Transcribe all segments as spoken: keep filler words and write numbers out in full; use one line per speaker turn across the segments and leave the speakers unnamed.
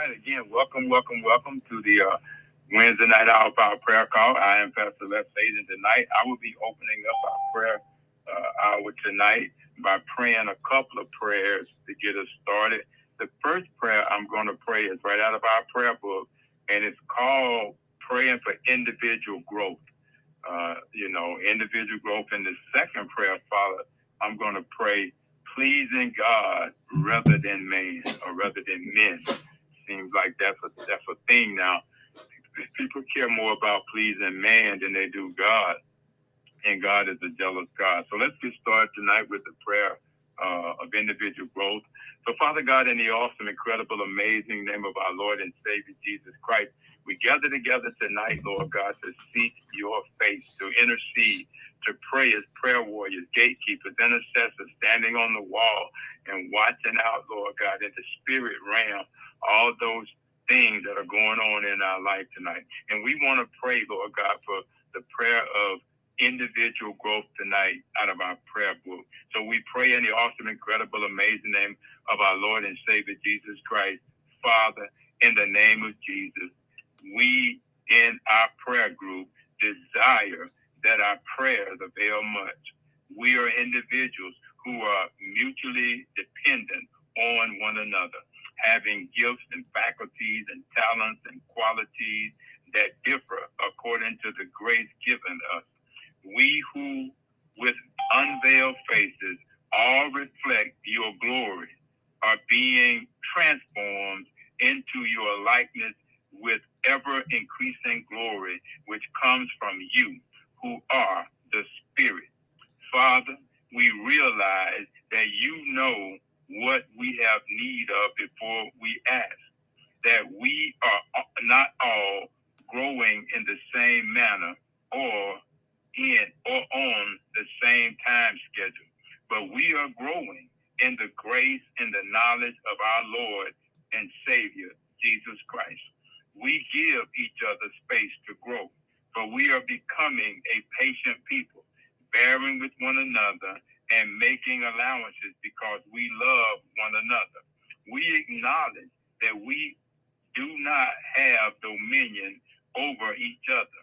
right, again, welcome, welcome, welcome to the uh, Wednesday night hour of our prayer call. I am Pastor Les Hayes, and tonight I will be opening up our prayer uh, hour tonight by praying a couple of prayers to get us started. The first prayer I'm going to pray is right out of our prayer book, and it's called Praying for Individual Growth. Uh, you know, individual growth. And the second prayer, Father, I'm going to pray pleasing God rather than man or rather than men. Seems like that's a that's a thing now. People care more about pleasing man than they do God, and God is a jealous God. So let's get started tonight with the prayer uh, of individual growth. So, Father God, in the awesome, incredible, amazing name of our Lord and Savior Jesus Christ, we gather together tonight, Lord God, to seek your face, to intercede, to pray as prayer warriors, gatekeepers, intercessors, standing on the wall and watching out, Lord God, in the spirit realm, all those things that are going on in our life tonight. And we want to pray, Lord God, for the prayer of individual growth tonight out of our prayer book. So we pray in the awesome, incredible, amazing name of our Lord and Savior Jesus Christ. Father, in the name of Jesus, we in our prayer group desire that our prayers avail much. We are individuals who are mutually dependent on one another, having gifts and faculties and talents and qualities that differ according to the grace given us. We who with unveiled faces all reflect your glory are being transformed into your likeness with ever increasing glory, which comes from you who are the Spirit. Father, we realize that you know what we have need of before we ask, that we are not all growing in the same manner or in or on the same time schedule, but we are growing in the grace and the knowledge of our Lord and Savior, Jesus Christ. We give each other space to grow, for we are becoming a patient people, bearing with one another and making allowances because we love one another. We acknowledge that we do not have dominion over each other.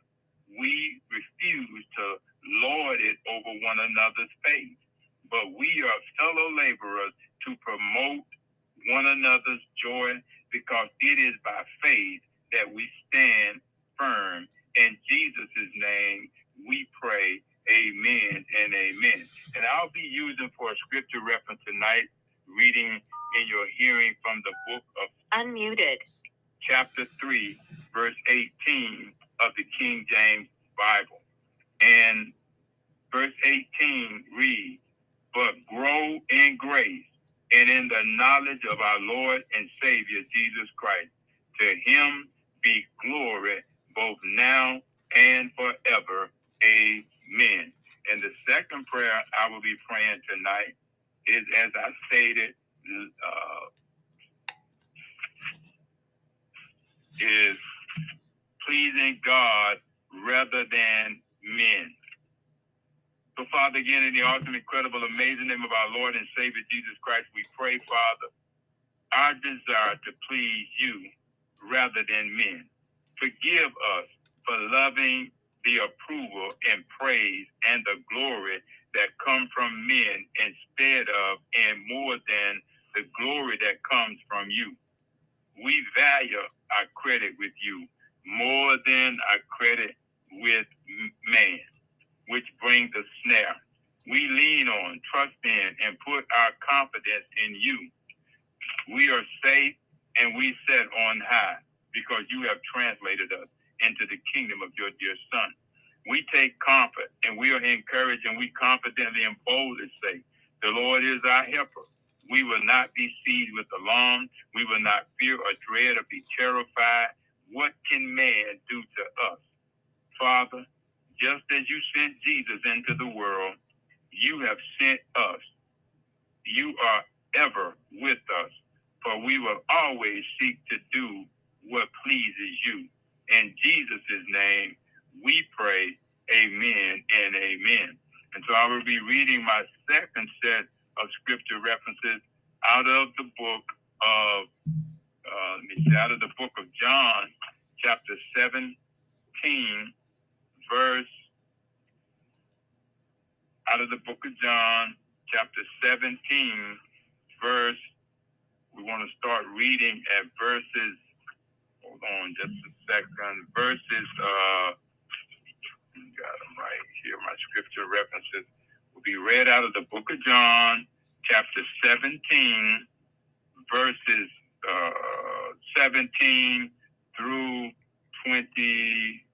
We refuse to lord it over one another's faith, but we are fellow laborers to promote one another's joy, because it is by faith that we stand firm. In Jesus' name we pray, amen and amen. And I'll be using for a scripture reference tonight, reading in your hearing from the book of Unmuted, chapter three, verse eighteen of the King James Bible. And verse eighteen reads, "But grow in grace and in the knowledge of our Lord and Savior Jesus Christ. To him be glory both now and forever. Amen." And the second prayer I will be praying tonight is, as I stated, uh, is pleasing God rather than men. So, Father, again, in the awesome, incredible, amazing name of our Lord and Savior Jesus Christ, we pray, Father, our desire to please you rather than men. Forgive us for loving the approval and praise and the glory that come from men instead of and more than the glory that comes from you. We value our credit with you more than our credit with man, which brings a snare. We lean on, trust in, and put our confidence in you. We are safe and we set on high because you have translated us into the kingdom of your dear Son. We take comfort and we are encouraged, and we confidently and boldly say, the Lord is our helper. We will not be seized with alarm. We will not fear or dread or be terrified. What can man do to us? Father, just as you sent Jesus into the world, you have sent us. You are ever with us, for we will always seek to do what pleases you. In Jesus' name, we pray, amen and amen. And so I will be reading my second set of scripture references out of the book of uh, let me see, out of the book of John, chapter seventeen, verse, out of the book of John, chapter seventeen, verse, we want to start reading at verses, hold on just a second, verses, uh, got them right here, my scripture references will be read out of the book of John, chapter seventeen, verses uh, seventeen through twenty-three.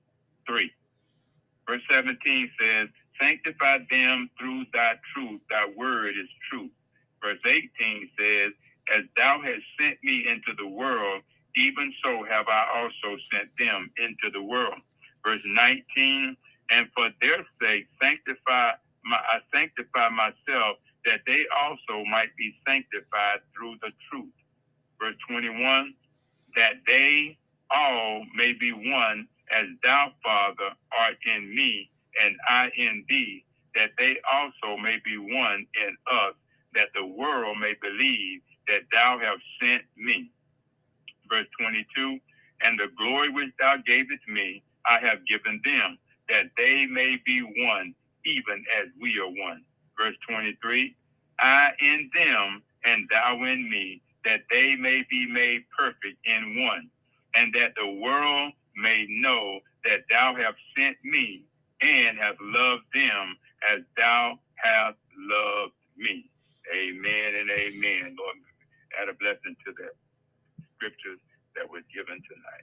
Verse seventeen says, sanctify them through thy truth, thy word is truth. Verse eighteen says, as thou hast sent me into the world, even so have I also sent them into the world. Verse nineteen, and for their sake sanctify my, I sanctify myself, that they also might be sanctified through the truth. Verse twenty-one, that they all may be one, as thou, Father, art in me, and I in thee, that they also may be one in us, that the world may believe that thou hast sent me. Verse twenty-two, and the glory which thou gavest me, I have given them, that they may be one, even as we are one. Verse twenty-three, I in them, and thou in me, that they may be made perfect in one, and that the world may know that thou hast sent me, and have loved them as thou hast loved me. Amen and amen. Lord, add a blessing to the scriptures that was given tonight.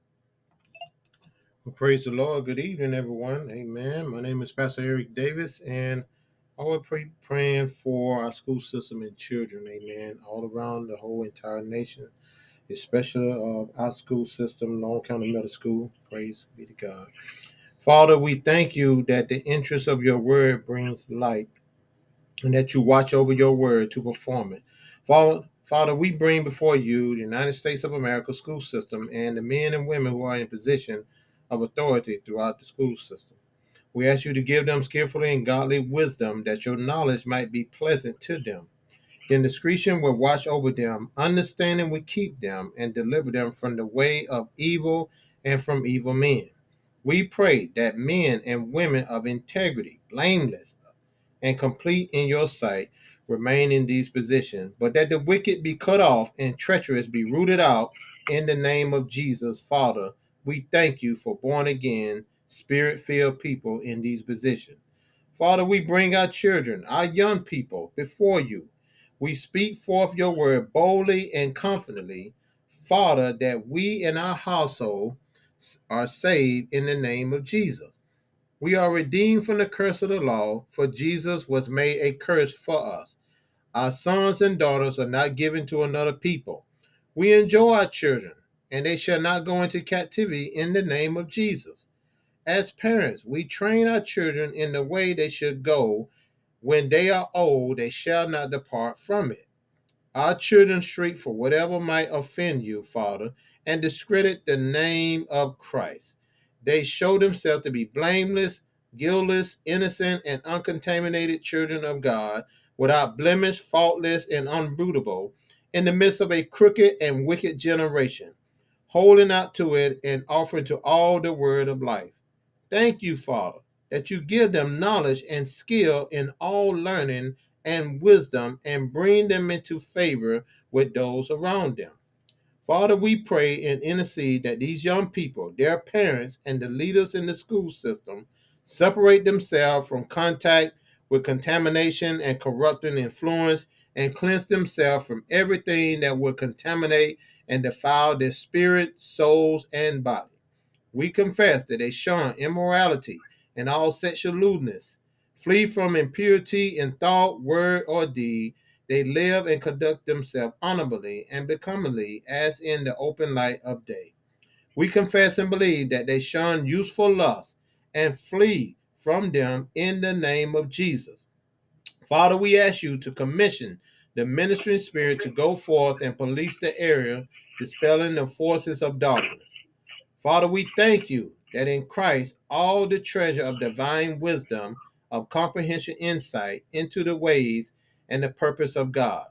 Well, praise the Lord. Good evening, everyone. Amen. My name is Pastor Eric Davis, and I will pray praying for our school system and children. Amen. All around the whole entire nation, especially uh, our school system, Long County Middle School. Praise be to God. Father, we thank you that the interest of your word brings light, and that you watch over your word to perform it. Father, Father, we bring before you the United States of America school system and the men and women who are in position of authority throughout the school system. We ask you to give them skillfully and godly wisdom, that your knowledge might be pleasant to them. Then discretion will watch over them, understanding will keep them, and deliver them from the way of evil and from evil men. We pray that men and women of integrity, blameless, and complete in your sight remain in these positions, but that the wicked be cut off and treacherous be rooted out in the name of Jesus. Father, we thank you for born again, spirit filled people in these positions. Father, we bring our children, our young people before you. We speak forth your word boldly and confidently, Father, that we and our household are saved in the name of Jesus. We are redeemed from the curse of the law, for Jesus was made a curse for us. Our sons and daughters are not given to another people. We enjoy our children, and they shall not go into captivity in the name of Jesus. As parents, we train our children in the way they should go. When they are old, they shall not depart from it. Our children shriek for whatever might offend you, Father, and discredit the name of Christ. They show themselves to be blameless, guiltless, innocent, and uncontaminated children of God, without blemish, faultless, and unbrutable, in the midst of a crooked and wicked generation, holding out to it and offering to all the word of life. Thank you, Father, that you give them knowledge and skill in all learning and wisdom, and bring them into favor with those around them. Father, we pray and intercede that these young people, their parents, and the leaders in the school system separate themselves from contact with contamination and corrupting influence, and cleanse themselves from everything that will contaminate and defile their spirit, souls, and body. We confess that they shun immorality and all sexual lewdness, flee from impurity in thought, word, or deed. They live and conduct themselves honorably and becomingly as in the open light of day. We confess and believe that they shun useful lusts and flee from them in the name of Jesus. Father, we ask you to commission the ministering spirit to go forth and police the area, dispelling the forces of darkness. Father, we thank you that in Christ all the treasure of divine wisdom, of comprehension, insight into the ways and the purpose of God.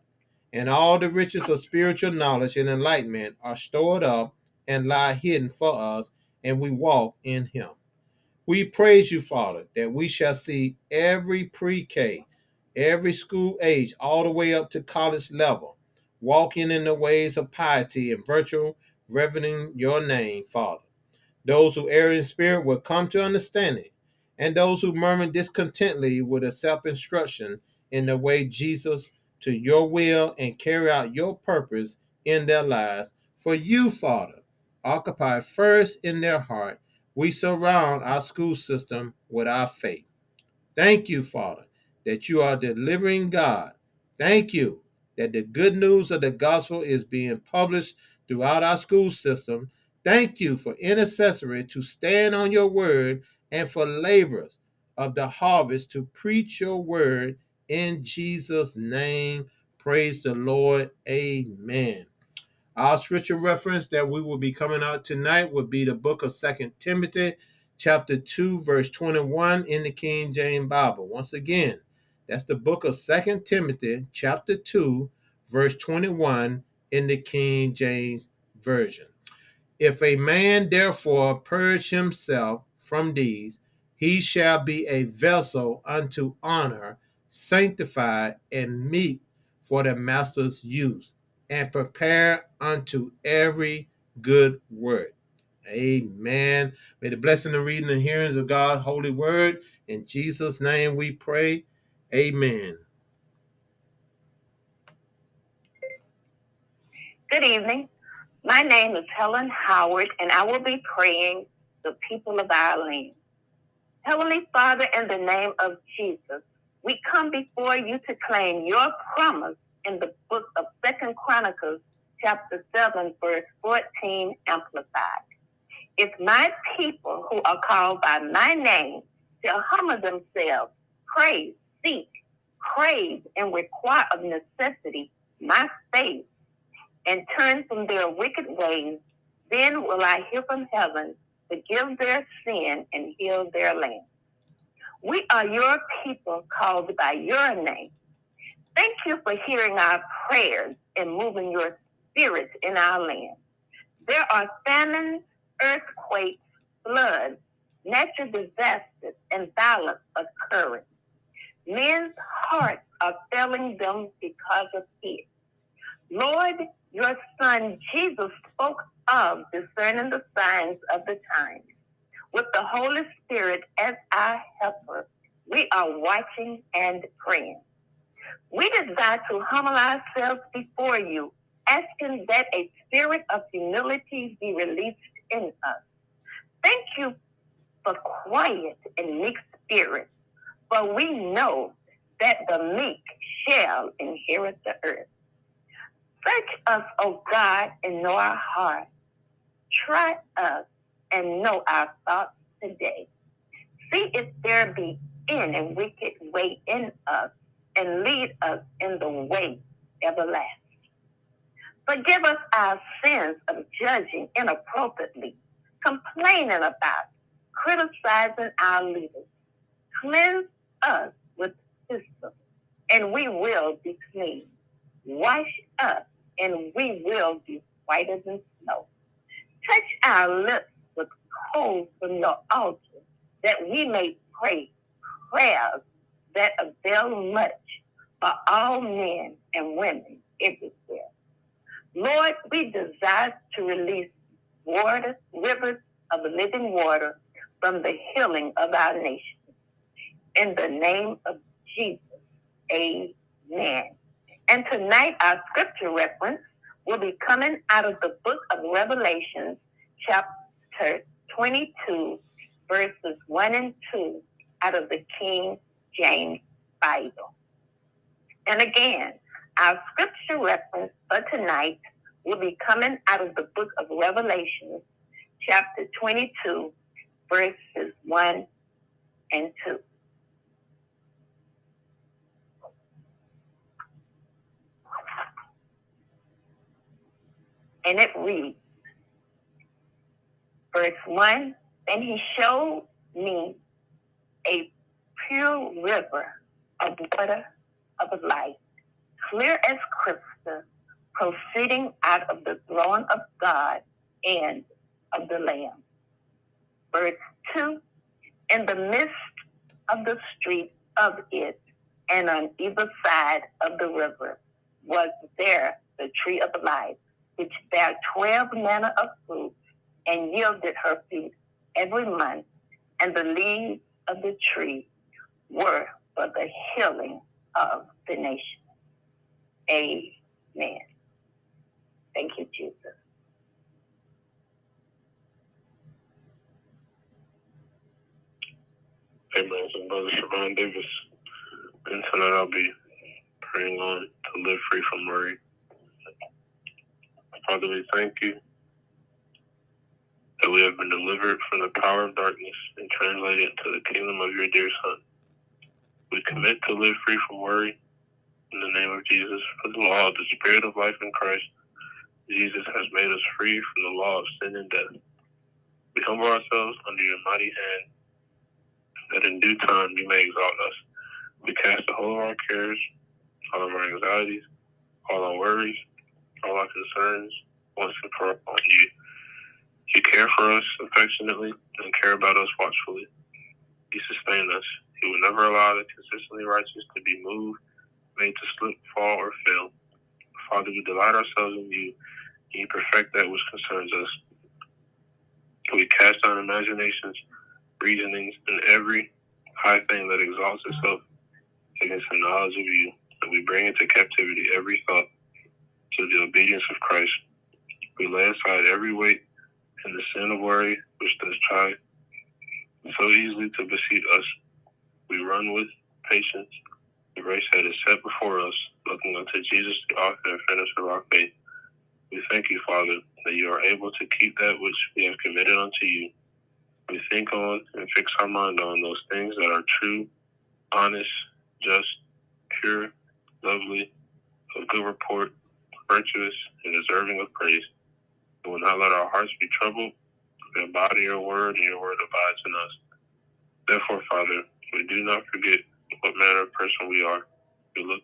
and all the riches of spiritual knowledge and enlightenment are stored up and lie hidden for us, and we walk in him. We praise you, Father, that we shall see every pre-K, every school age, all the way up to college level, walking in the ways of piety and virtue, reverencing your name, Father. Those who err in spirit will come to understanding, and those who murmur discontently will accept instruction in the way Jesus to your will and carry out your purpose in their lives. For you, Father, occupy first in their heart. We surround our school system with our faith. Thank you, Father, that you are delivering God. Thank you that the good news of the gospel is being published throughout our school system. Thank you for intercessory to stand on your word and for laborers of the harvest to preach your word in Jesus' name. Praise the Lord. Amen. Our scripture reference that we will be coming out tonight would be the book of Second Timothy, chapter two, verse twenty-one in the King James Bible. Once again, that's the book of Second Timothy, chapter two, verse twenty-one in the King James Version. If a man therefore purge himself from these, he shall be a vessel unto honor, sanctified and meet for the master's use, and prepare unto every good work. Amen. May the blessing of reading and hearings of God's holy word. In Jesus' name we pray. Amen.
Good evening. My name is Helen Howard, and I will be praying the people of our land. Heavenly Father, in the name of Jesus, we come before you to claim your promise in the book of Second Chronicles, chapter seven, verse fourteen, Amplified. If my people who are called by my name shall humble themselves, pray, seek, crave, and require of necessity my faith, and turn from their wicked ways, then will I hear from heaven, forgive their sin, and heal their land. We are your people called by your name. Thank you for hearing our prayers and moving your spirit in our land. There are famines, earthquakes, floods, natural disasters, and violence occurring. Men's hearts are failing them because of fear. Lord, your son Jesus spoke of discerning the signs of the times. With the Holy Spirit as our helper, we are watching and praying. We desire to humble ourselves before you, asking that a spirit of humility be released in us. Thank you for quiet and meek spirits, for we know that the meek shall inherit the earth. Search us, O God, and know our heart. Try us and know our thoughts today. See if there be any wicked way in us, and lead us in the way everlasting. Forgive us our sins of judging inappropriately, complaining about, criticizing our leaders. Cleanse us with hyssop, and we will be clean. Wash us, and we will be whiter than snow. Touch our lips with coals from your altar, that we may pray prayers that avail much for all men and women everywhere. Lord, we desire to release water, rivers of living water from the healing of our nation. In the name of Jesus, amen. And tonight our scripture reference will be coming out of the book of Revelation, chapter twenty-two, verses one and two, out of the King James Bible. And again, our scripture reference for tonight will be coming out of the book of Revelation, chapter twenty-two, verses one and two. And it reads, verse one, and he showed me a pure river of water of life, clear as crystal, proceeding out of the throne of God and of the Lamb. Verse two, in the midst of the street of it, and on either side of the river, was there the tree of life, which bare twelve manner of fruit, and yielded her fruit every month, and the leaves of the tree were for the healing of the nation. Amen. Thank you, Jesus.
Amen. So, Brother Siobhan Davis, and tonight I'll be praying on to live free from worry. Father, we thank you that we have been delivered from the power of darkness and translated into the kingdom of your dear Son. We commit to live free from worry in the name of Jesus. For the law of the Spirit of life in Christ, Jesus has made us free from the law of sin and death. We humble ourselves under your mighty hand, that in due time you may exalt us. We cast the whole of our cares, all of our anxieties, all our worries, all our concerns, once and for all on you. You care for us affectionately and care about us watchfully. You sustain us. You will never allow the consistently righteous to be moved, made to slip, fall, or fail. Father, we delight ourselves in you, and you perfect that which concerns us. We cast down imaginations, reasonings, and every high thing that exalts itself against the knowledge of you, and we bring into captivity every thought to the obedience of Christ. We lay aside every weight and the sin of worry which does try so easily to beseech us. We run with patience the race that is set before us, looking unto Jesus, the author and finisher of our faith. We thank you, Father, that you are able to keep that which we have committed unto you. We think on and fix our mind on those things that are true, honest, just, pure, lovely, of good report, virtuous, and deserving of praise. We will not let our hearts be troubled. We embody your word, and your word abides in us. Therefore, Father, we do not forget what manner of person we are. We look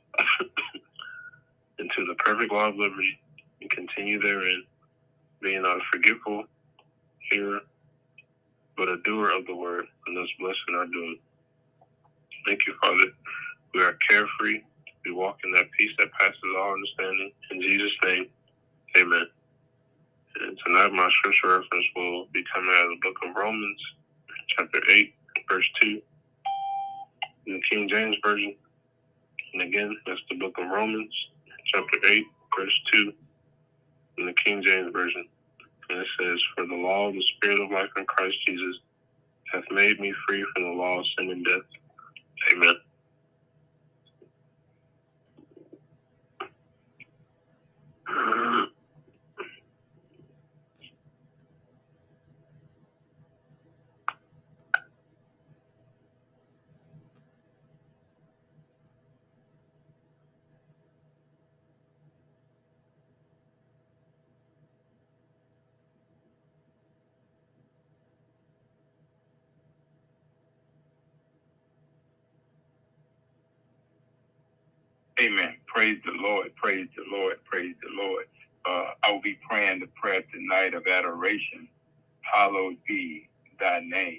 into the perfect law of liberty and continue therein, being not a forgetful hearer, but a doer of the word, and thus blessed in our doing. Thank you, Father. We are carefree. We walk in that peace that passes all understanding. In Jesus' name, amen. And tonight my scripture reference will be coming out of the book of Romans, chapter eight, verse two, in the King James Version. And again, that's the book of Romans, chapter eight, verse two, in the King James Version. And it says, for the law of the Spirit of life in Christ Jesus hath made me free from the law of sin and death. Amen.
Amen. Praise the Lord. Praise the Lord. Praise the Lord. Uh, I will be praying the prayer tonight of adoration. Hallowed be thy name.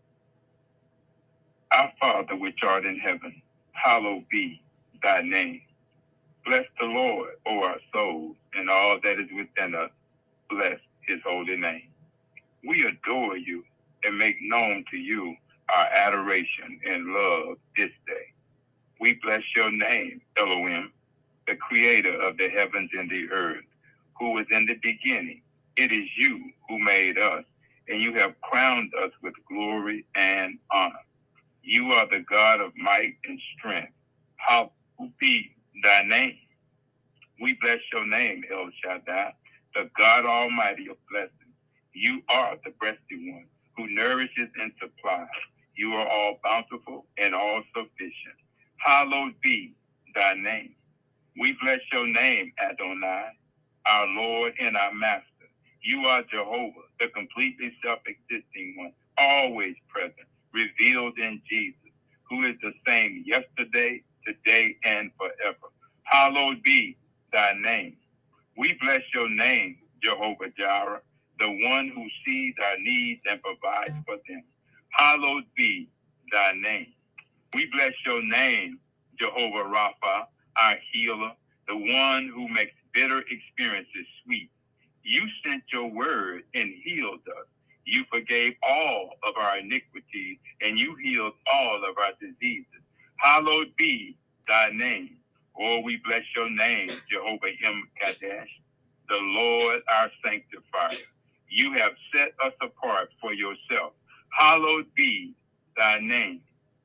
Our Father which art in heaven, hallowed be thy name. Bless the Lord, O our souls, and all that is within us. Bless his holy name. We adore you and make known to you our adoration and love this day. We bless your name, Elohim, the creator of the heavens and the earth, who was in the beginning. It is you who made us, and you have crowned us with glory and honor. You are the God of might and strength. Hallowed be thy name. We bless your name, El Shaddai, the God Almighty of blessings. You are the breasted one who nourishes and supplies. You are all bountiful and all sufficient. Hallowed be thy name. We bless your name, Adonai, our Lord and our Master. You are Jehovah, the completely self-existing one, always present, revealed in Jesus, who is the same yesterday, today, and forever. Hallowed be thy name. We bless your name, Jehovah Jireh, the one who sees our needs and provides for them. Hallowed be thy name. We bless your name, Jehovah Rapha, our healer, the one who makes bitter experiences sweet. You sent your word and healed us. You forgave all of our iniquities, and you healed all of our diseases. Hallowed be thy name. Oh, we bless your name, Jehovah Kadesh, the Lord our sanctifier. You have set us apart for yourself. Hallowed be thy name.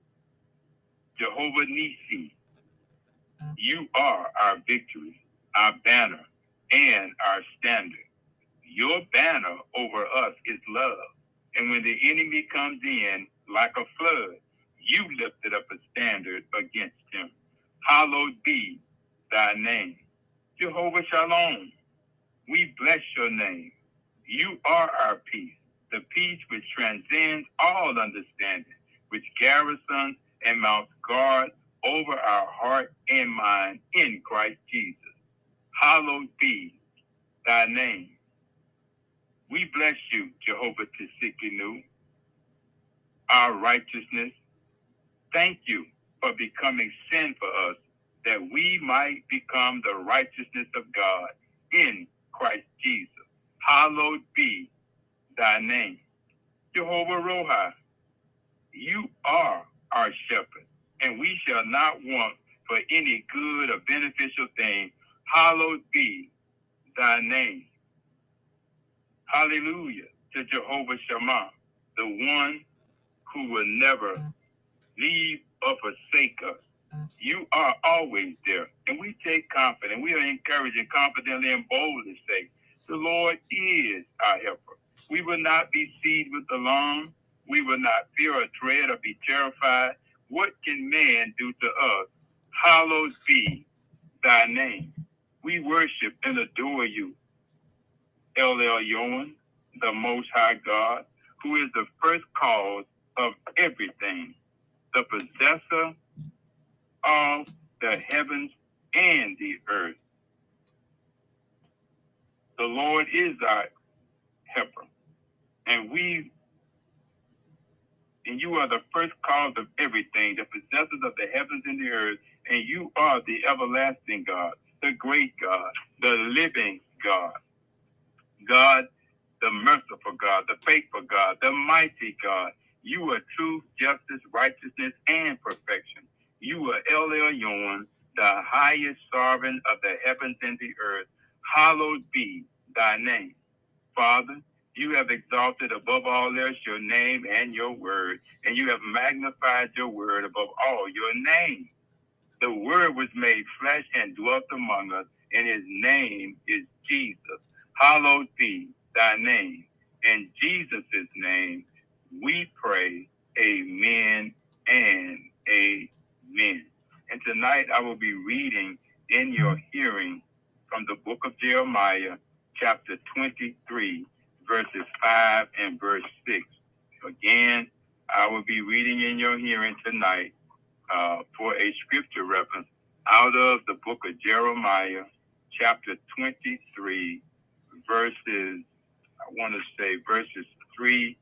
Jehovah Nisi, you are our victory, our banner, and our standard. Your banner over us is love. And when the enemy comes in like a flood, you lifted up a standard against him. Hallowed be thy name. Jehovah Shalom, we bless your name. You are our peace, the peace which transcends all understanding, which garrisons and mounts guard over our heart and mind in Christ Jesus. Hallowed be thy name. We bless you, Jehovah Tsidkenu, our righteousness. Thank you for becoming sin for us, that we might become the righteousness of God in Christ Jesus. Hallowed be thy name. Jehovah Rohi, you are our shepherd, and we shall not want for any good or beneficial thing. Hallowed be thy name. Hallelujah to Jehovah Shammah, the one who will never leave or forsake us. You are always there, and we take confidence. We are encouraged and confidently and boldly say, the Lord is our helper. We will not be seized with alarm. We will not fear or dread or be terrified. What can man do to us? Hallowed be thy name. We worship and adore you, El Elyon, the Most High God, who is the first cause of everything, the possessor of the heavens and the earth. The Lord is our helper, and we, and you are the first cause of everything, the possessors of the heavens and the earth, and you are the everlasting God, the great God, the living God, God, the merciful God, the faithful God, the mighty God. You are truth, justice, righteousness, and perfection. You are El Elyon, the highest sovereign of the heavens and the earth. Hallowed be thy name. Father, you have exalted above all else your name and your word, and you have magnified your word above all your name. The word was made flesh and dwelt among us, and his name is Jesus. Hallowed be thy name. In Jesus' name, we pray, amen and amen. And tonight I will be reading in your hearing from the book of Jeremiah, chapter twenty-three, verses five and verse six. Again, I will be reading in your hearing tonight uh, for a scripture reference out of the book of Jeremiah, chapter twenty-three, verses, I want to say verses three,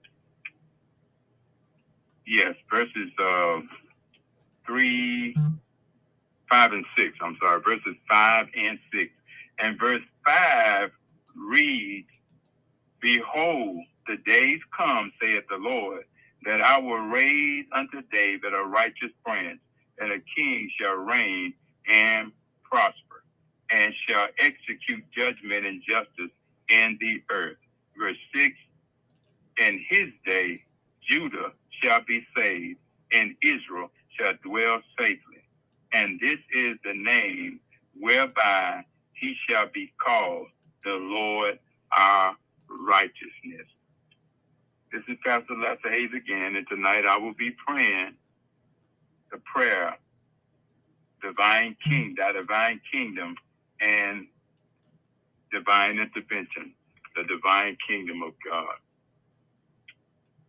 yes, verses uh, three, five, and six. I'm sorry, verses five and six. And verse five reads, behold, the days come, saith the Lord, that I will raise unto David a righteous branch, and a king shall reign and prosper, and shall execute judgment and justice in the earth. Verse six, in his day Judah shall be saved, and Israel shall dwell safely. And this is the name whereby he shall be called the Lord our righteousness. This is Pastor Lester Hayes again, and tonight I will be praying the prayer, divine king, that divine kingdom and divine intervention, the divine kingdom of God.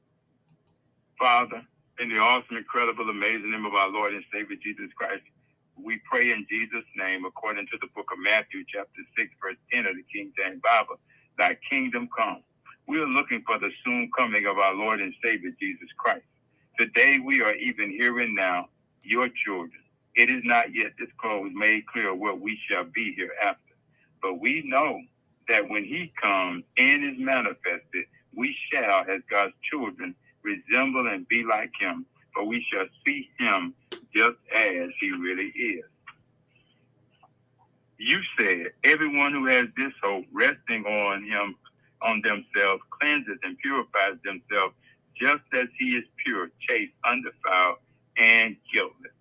Father, in the awesome, incredible, amazing name of our Lord and Savior Jesus Christ, we pray in Jesus' name, according to the book of Matthew, chapter six, verse ten of the King James Bible, thy kingdom come. We are looking for the soon coming of our Lord and Savior, Jesus Christ. Today we are even hearing now, your children. It is not yet disclosed, made clear what we shall be hereafter. But we know that when he comes and is manifested, we shall, as God's children, resemble and be like him, for we shall see him just as he really is. You said, everyone who has this hope resting on him, on themselves, cleanses and purifies themselves, just as he is pure, chaste, undefiled, and guiltless.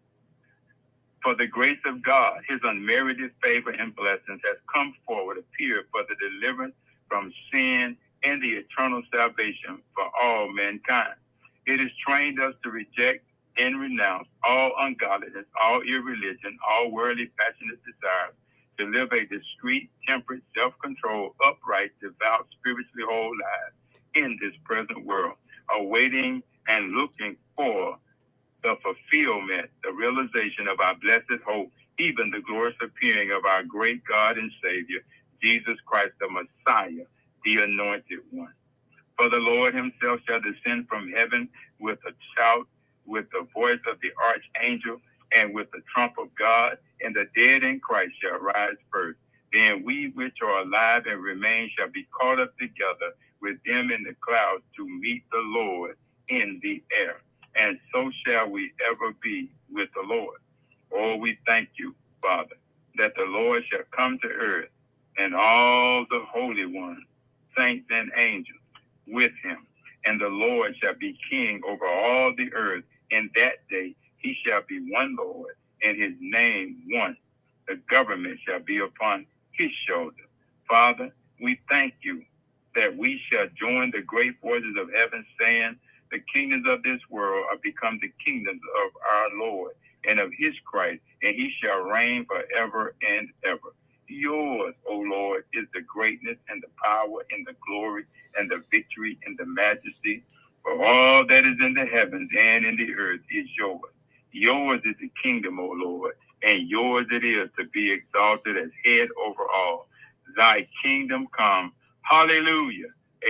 For the grace of God, his unmerited favor and blessings has come forward, appeared for the deliverance from sin and the eternal salvation for all mankind. It has trained us to reject and renounce all ungodliness, all irreligion, all worldly passionate desires, to live a discreet, temperate, self-controlled, upright, devout, spiritually whole life in this present world, awaiting and looking for the fulfillment, the realization of our blessed hope, even the glorious appearing of our great God and Savior, Jesus Christ, the Messiah, the Anointed One. For the Lord himself shall descend from heaven with a shout, with the voice of the archangel, and with the trump of God, and the dead in Christ shall rise first. Then we which are alive and remain shall be caught up together with them in the clouds to meet the Lord in the air. And so shall we ever be with the Lord. Oh, we thank you, Father, that the Lord shall come to earth, and all the holy ones, saints and angels, with him. And the Lord shall be king over all the earth. In that day he shall be one Lord, and his name one. The government shall be upon his shoulder. Father, we thank you that we shall join the great voices of heaven, saying, the kingdoms of this world are become the kingdoms of our Lord and of his Christ, and he shall reign forever and ever. Yours, O Lord, is the greatness and the power and the glory and the victory and the majesty. For all that is in the heavens and in the earth is yours. Yours is the kingdom, O Lord, and yours it is to be exalted as head over all. Thy kingdom come. Hallelujah.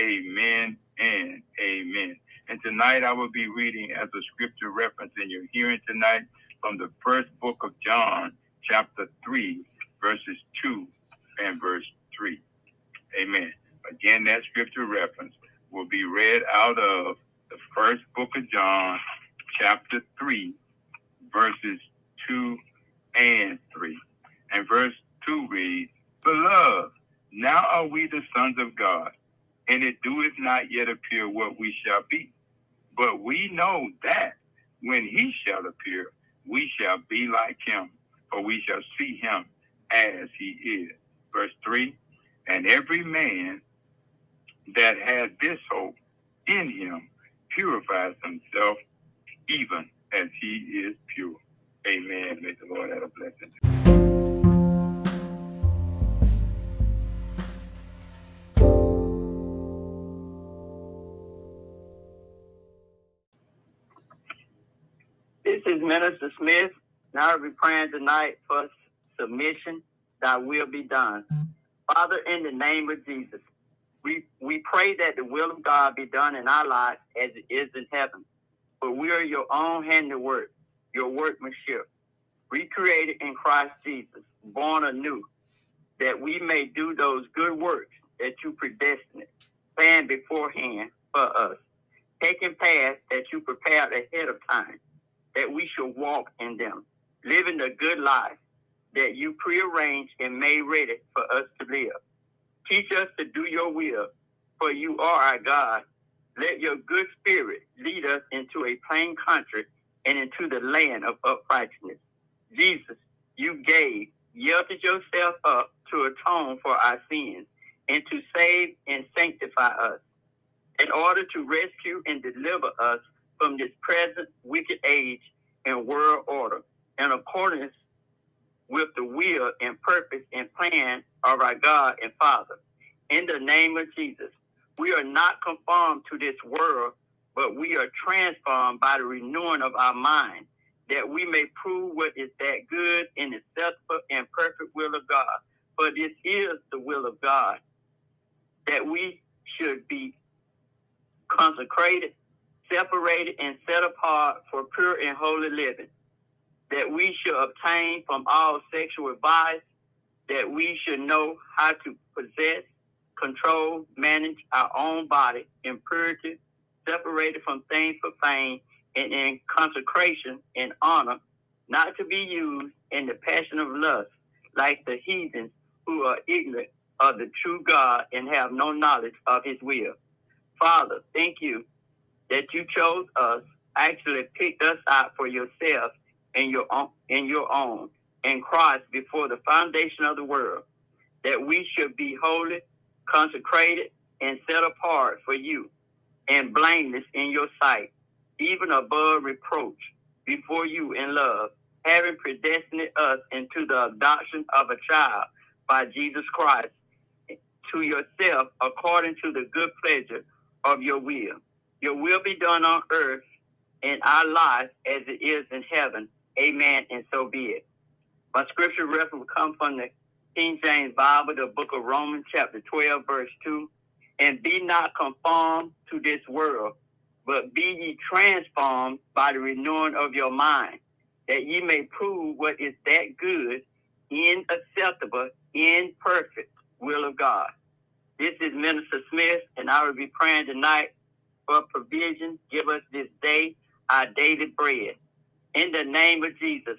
Amen and amen. And tonight I will be reading as a scripture reference in your hearing tonight from the first book of John, chapter three, verses two and verse three. Amen. Again, that scripture reference will be read out of the first book of John, chapter three, verses two and three. And verse two reads, Beloved, now are we the sons of God, and it doeth not yet appear what we shall be. But we know that when he shall appear, we shall be like him, for we shall see him as he is. Verse three, and every man that has this hope in him purifies himself even as he is pure. Amen. May the Lord have a blessing.
This is Minister Smith, and I'll be praying tonight for submission, thy will be done. Father, in the name of Jesus, we, we pray that the will of God be done in our lives as it is in heaven. For we are your own handiwork, your workmanship, recreated in Christ Jesus, born anew, that we may do those good works that you predestined, planned beforehand for us, taking paths that you prepared ahead of time, that we shall walk in them, living the good life that you prearranged and made ready for us to live. Teach us to do your will, for you are our God. Let your good spirit lead us into a plain country and into the land of uprightness. Jesus, you gave, yielded yourself up to atone for our sins and to save and sanctify us, in order to rescue and deliver us from this present wicked age and world order, in accordance with the will and purpose and plan of our God and Father. In the name of Jesus, we are not conformed to this world, but we are transformed by the renewing of our mind, that we may prove what is that good and acceptable and perfect will of God. For this is the will of God, that we should be consecrated, separated, and set apart for pure and holy living, that we should abstain from all sexual vice, that we should know how to possess, control, manage our own body in purity, separated from things profane, and in consecration and honor, not to be used in the passion of lust, like the heathens who are ignorant of the true God and have no knowledge of his will. Father, thank you that you chose us, actually picked us out for yourself and your own, and your own, in Christ before the foundation of the world, that we should be holy, consecrated, and set apart for you, and blameless in your sight, even above reproach before you in love, having predestined us into the adoption of a child by Jesus Christ to yourself according to the good pleasure of your will. Your will be done on earth in our lives as it is in heaven. Amen, and so be it. My scripture reference will come from the King James Bible, the book of Romans, chapter twelve, verse two. And be not conformed to this world, but be ye transformed by the renewing of your mind, that ye may prove what is that good, in acceptable, in perfect will of God. This is Minister Smith, and I will be praying tonight for provision. Give us this day our daily bread. In the name of Jesus,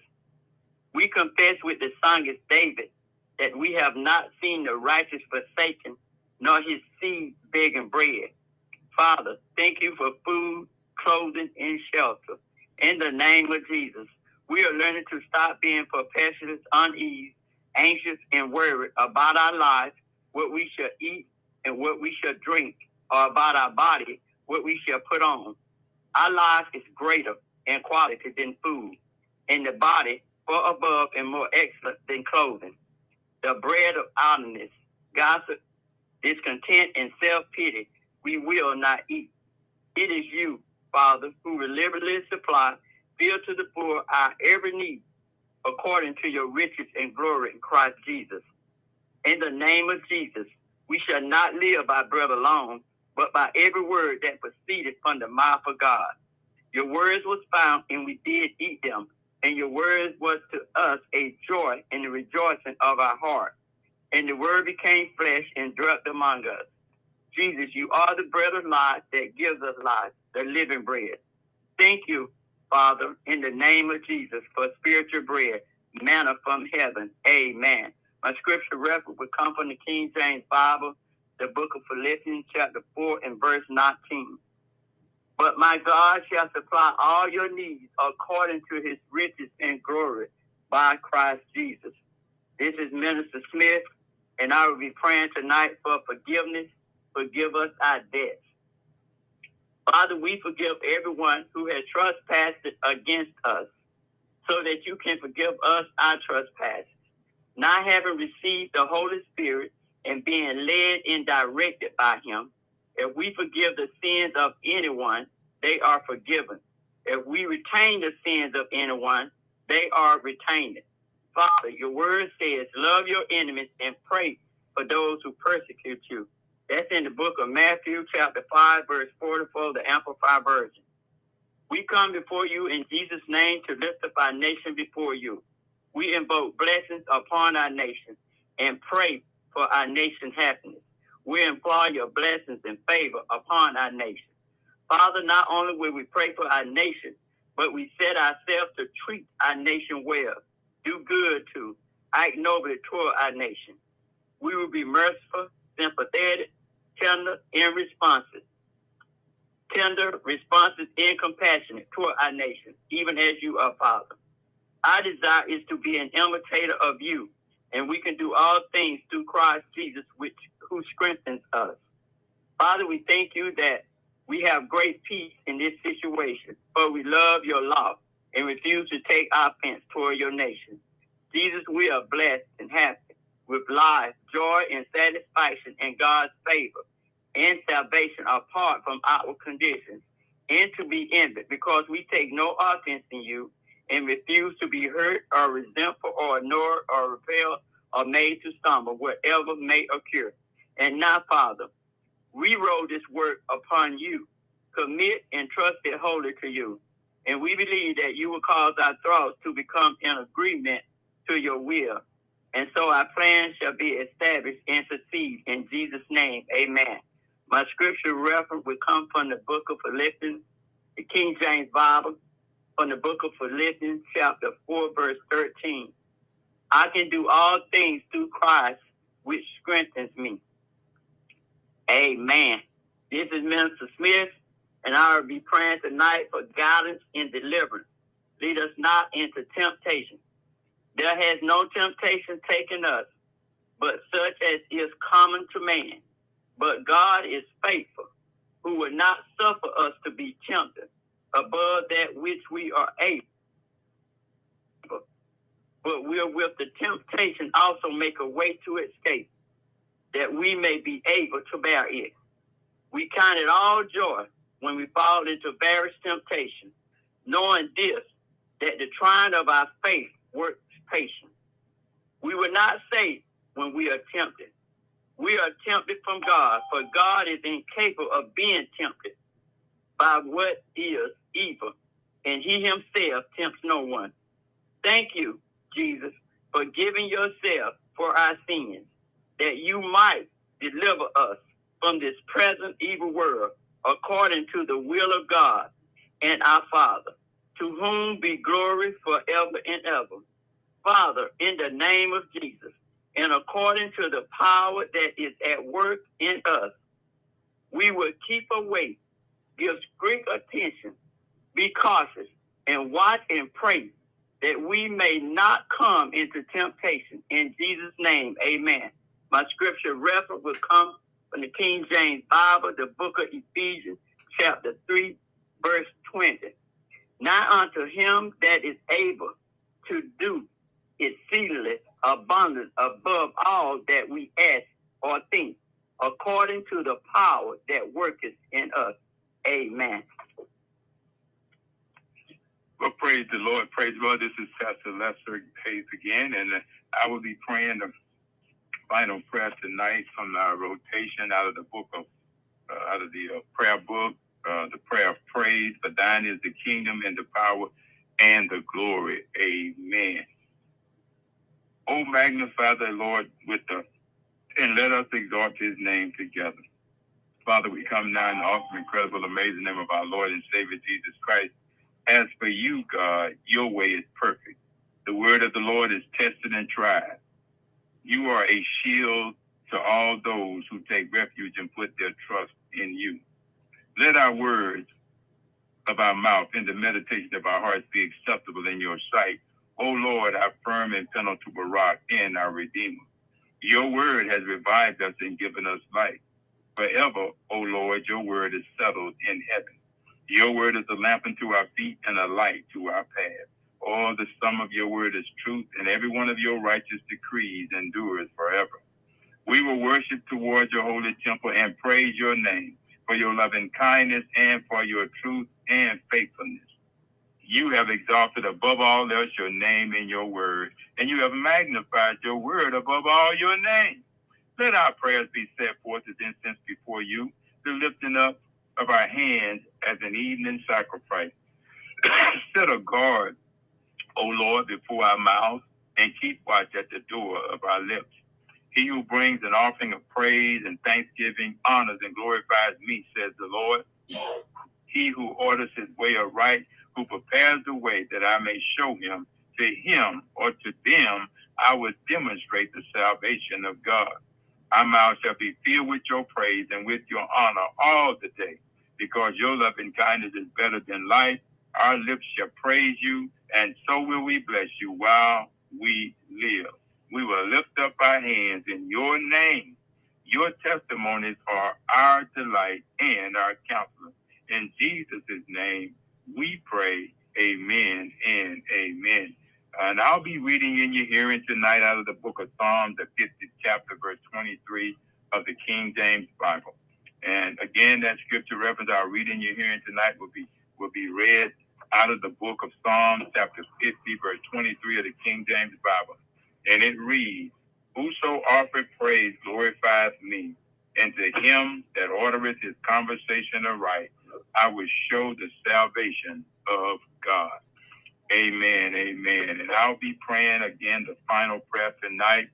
we confess with the psalmist David that we have not seen the righteous forsaken, nor his seed begging bread. Father, thank you for food, clothing, and shelter. In the name of Jesus, we are learning to stop being perpetuous, unease, anxious, and worried about our lives, what we shall eat and what we shall drink, or about our body, what we shall put on. Our life is greater in quality than food, and the body far above and more excellent than clothing. The bread of idleness, gossip, discontent, and self-pity we will not eat. It is you, Father, who will liberally supply, fill to the full our every need, according to your riches and glory in Christ Jesus. In the name of Jesus, we shall not live by bread alone, but by every word that proceeded from the mouth of God. Your words was found, and we did eat them, and your words was to us a joy and the rejoicing of our heart. And the word became flesh and dwelt among us. Jesus, you are the bread of life that gives us life, the living bread. Thank you, Father, in the name of Jesus, for spiritual bread, manna from heaven. Amen. My scripture reference will come from the King James Bible, the book of Philippians, chapter four, and verse nineteen. But my God shall supply all your needs according to his riches and glory by Christ Jesus. This is Minister Smith, and I will be praying tonight for forgiveness. Forgive us our debts. Father, we forgive everyone who has trespassed against us, so that you can forgive us our trespasses. Not having received the Holy Spirit and being led and directed by him, if we forgive the sins of anyone, they are forgiven. If we retain the sins of anyone, they are retained. Father, your word says, love your enemies and pray for those who persecute you. That's in the book of Matthew, chapter five, verse forty-four, the Amplified Version. We come before you in Jesus' name to lift up our nation before you. We invoke blessings upon our nation and pray for our nation's happiness. We implore your blessings and favor upon our nation. Father, not only will we pray for our nation, but we set ourselves to treat our nation well, do good to, act nobly toward our nation. We will be merciful, sympathetic, tender, and responsive. Tender, responsive, and compassionate toward our nation, even as you are, Father. Our desire is to be an imitator of you, and we can do all things through Christ Jesus, which who strengthens us. Father, we thank you that we have great peace in this situation, for we love your law and refuse to take offense toward your nation. Jesus, we are blessed and happy with life, joy, and satisfaction in God's favor and salvation apart from outward conditions, and to be envied because we take no offense in you and refuse to be hurt or resentful or ignored or repelled or made to stumble, whatever may occur. And now, Father, we roll this work upon you, commit and trust it wholly to you. And we believe that you will cause our thoughts to become in agreement to your will. And so our plan shall be established and succeed. In Jesus' name, amen. My scripture reference will come from the book of Philippians, the King James Bible, from the book of Philippians, chapter four, verse thirteen. I can do all things through Christ, which strengthens me. Amen. This is Minister Smith, and I will be praying tonight for guidance and deliverance. Lead us not into temptation. There has no temptation taken us, but such as is common to man. But God is faithful, who will not suffer us to be tempted above that which we are able. But will with the temptation also make a way to escape, that we may be able to bear it. We count it all joy when we fall into various temptations, knowing this, that the trying of our faith works patience. We will not say when we are tempted, we are tempted from God, for God is incapable of being tempted by what is evil, and he himself tempts no one. Thank you, Jesus, for giving yourself for our sins, that you might deliver us from this present evil world, according to the will of God and our Father, to whom be glory forever and ever. Father, in the name of Jesus, and according to the power that is at work in us, we will keep awake, give strict attention, be cautious, and watch and pray, that we may not come into temptation. In Jesus' name, amen. My scripture reference will come from the King James Bible, the book of Ephesians, chapter three, verse twenty. Now unto him that is able to do exceedingly abundant above all that we ask or think, according to the power that worketh in us. Amen.
Well, praise the Lord. Praise the Lord. This is Pastor Lester Hayes again, and uh, I will be praying the final prayer tonight from our rotation out of the book of, uh, out of the uh, prayer book, uh, the prayer of praise. For thine is the kingdom and the power and the glory. Amen. Oh, magnify the Lord with us, and let us exalt his name together. Father, we come now in the awesome, incredible, amazing name of our Lord and Savior Jesus Christ. As for you, God, your way is perfect. The word of the Lord is tested and tried. You are a shield to all those who take refuge and put their trust in you. Let our words of our mouth and the meditation of our hearts be acceptable in your sight. O Lord, our firm and penetrable rock and our Redeemer. Your word has revived us and given us life. Forever, O Lord, your word is settled in heaven. Your word is a lamp unto our feet and a light to our path. All the sum of your word is truth, and every one of your righteous decrees endures forever. We will worship towards your holy temple and praise your name for your loving kindness and for your truth and faithfulness. You have exalted above all else your name in your word, and you have magnified your word above all your name. Let our prayers be set forth as incense before you, the lifting up of our hands as an evening sacrifice. Set a guard, O Lord, before our mouths, and keep watch at the door of our lips. He who brings an offering of praise and thanksgiving honors and glorifies me, says the Lord. He who orders his way aright, who prepares the way that I may show him, to him or to them I will demonstrate the salvation of God. Our mouth shall be filled with your praise and with your honor all the day, because your loving kindness is better than life. Our lips shall praise you, and so will we bless you while we live. We will lift up our hands in your name. Your testimonies are our delight and our counselor. In Jesus' name, we pray, amen and amen. And I'll be reading in your hearing tonight out of the book of Psalms, the fiftieth chapter, verse twenty-three of the King James Bible. And again, that scripture reference I'll read in your hearing tonight will be will be read out of the book of Psalms, chapter fifty, verse twenty-three of the King James Bible. And it reads, "Whoso offereth praise glorifies me, and to him that ordereth his conversation aright, I will show the salvation of God." Amen, amen. And I'll be praying again the final prayer tonight.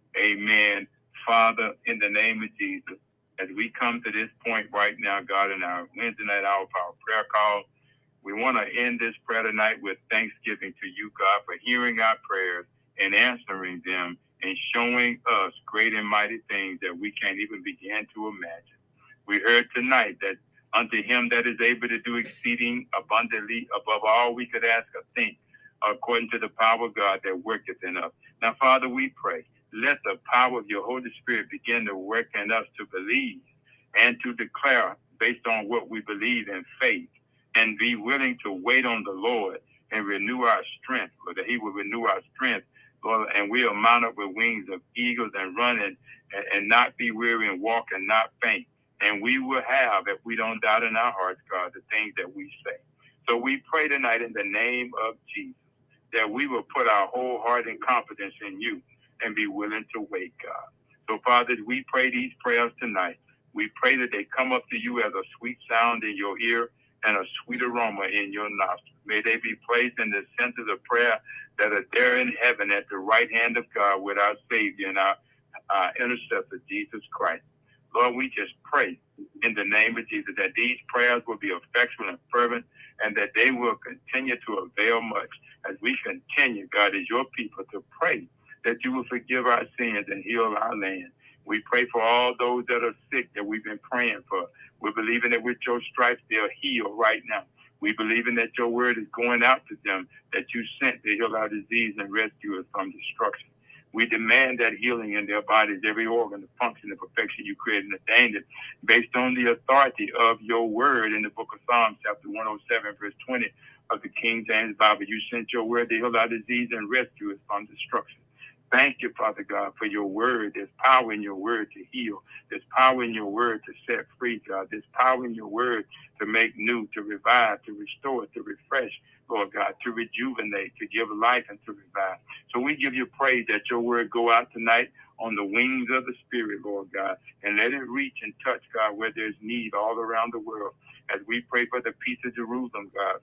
Amen. Father, in the name of Jesus, as we come to this point right now, God, in our Wednesday night hour power prayer call, we want to end this prayer tonight with thanksgiving to you, God, for hearing our prayers and answering them and showing us great and mighty things that we can't even begin to imagine. We heard tonight that unto him that is able to do exceeding abundantly above all we could ask or think, according to the power of God that worketh in us. Now, Father, we pray, let the power of your Holy Spirit begin to work in us to believe and to declare based on what we believe in faith, and be willing to wait on the Lord and renew our strength, Lord, that he will renew our strength, Lord, and we'll mount up with wings of eagles and run and, and not be weary and walk and not faint. And we will have, if we don't doubt in our hearts, God, the things that we say. So we pray tonight in the name of Jesus that we will put our whole heart and confidence in you and be willing to wait, God. So, Father, we pray these prayers tonight. We pray that they come up to you as a sweet sound in your ear and a sweet aroma in your nostrils. May they be placed in the centers of prayer that are there in heaven at the right hand of God with our Savior and our, our intercessor, Jesus Christ. Lord, we just pray in the name of Jesus that these prayers will be effectual and fervent, and that they will continue to avail much as we continue, God, as your people, to pray that you will forgive our sins and heal our land. We pray for all those that are sick that we've been praying for. We're believing that with your stripes they'll heal right now. We believing that your word is going out to them, that you sent to heal our disease and rescue us from destruction. We demand that healing in their bodies, every organ, the function, the perfection you created and ordained it, based on the authority of your word in the book of Psalms, chapter one oh seven, verse twenty of the King James Bible. You sent your word to heal our disease and rescue us from destruction. Thank you, Father God, for your word. There's power in your word to heal. There's power in your word to set free, God. There's power in your word to make new, to revive, to restore, to refresh, Lord God, to rejuvenate, to give life and to revive. So we give you praise that your word go out tonight on the wings of the Spirit, Lord God, and let it reach and touch, God, where there's need all around the world. As we pray for the peace of Jerusalem, God,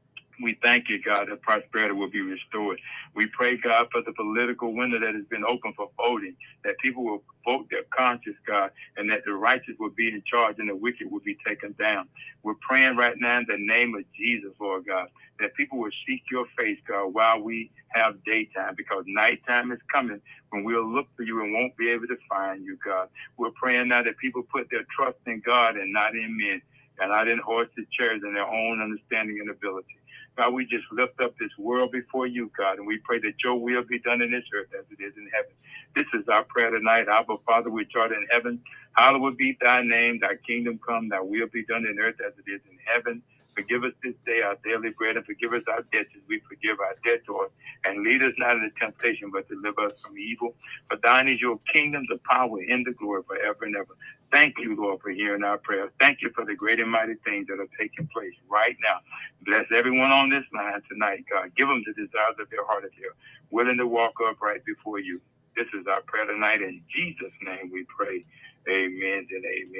we thank you, God, that prosperity will be restored. We pray, God, for the political window that has been open for voting, that people will vote their conscience, God, and that the righteous will be in charge and the wicked will be taken down. We're praying right now in the name of Jesus, Lord God, that people will seek your face, God, while we have daytime, because nighttime is coming when we'll look for you and won't be able to find you, God. We're praying now that people put their trust in God and not in men, and not in horses, chariots, and their own understanding and ability. God, we just lift up this world before you, God, and we pray that your will be done in this earth as it is in heaven. This is our prayer tonight. Abba, Father, which art in heaven, hallowed be thy name, thy kingdom come, thy will be done in earth as it is in heaven. Forgive us this day our daily bread, and forgive us our debts as we forgive our debtors. And lead us not into temptation, but deliver us from evil. For thine is your kingdom, the power, and the glory forever and ever. Thank you, Lord, for hearing our prayers. Thank you for the great and mighty things that are taking place right now. Bless everyone on this line tonight, God. Give them the desires of their heart if they're willing to walk upright before you. This is our prayer tonight. In Jesus' name we pray. Amen and amen.